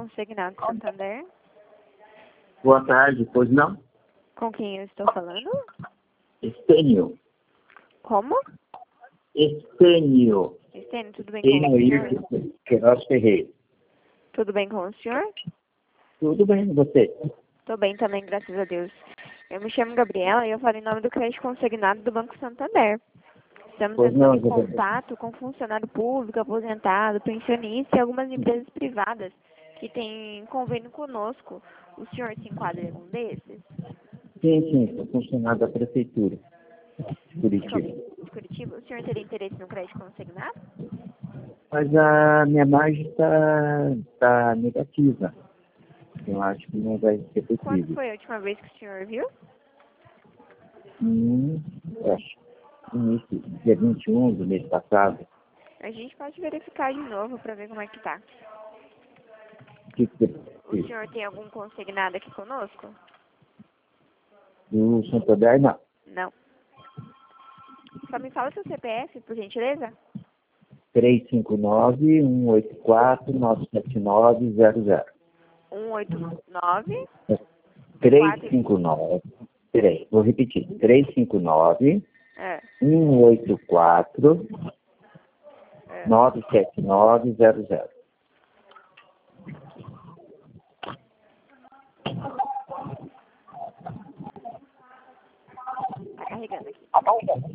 Consignado Santander. Boa tarde, pois não? Com quem eu estou falando? Estênio. Como? Estênio. Estênio, tudo bem com o senhor? Estênio Queiroz Ferreira. Tudo bem com o senhor? Tudo bem, você? Tô bem também, graças a Deus. Eu me chamo Gabriela e eu falo em nome do crédito consignado do Banco Santander. Estamos Pois entrando não, em Isabel. contato com funcionário público, aposentado, pensionista e algumas empresas privadas que têm convênio conosco. O senhor se enquadra em algum desses? Sim, sou funcionário da prefeitura de Curitiba. De Curitiba? O senhor teria interesse no crédito consignado? Mas a minha margem está negativa. Eu acho que não vai ser Quando possível. foi a última vez que o senhor viu? Acho que início, dia 21 do mês passado. A gente pode verificar de novo para ver como é que tá. Que O senhor tem algum consignado aqui conosco? do Santander, não. Não. Só me fala seu CPF, por gentileza. 359-184-979-00. 189 359. Peraí, vou repetir. 359 é, 184 97900. tá carregando aqui.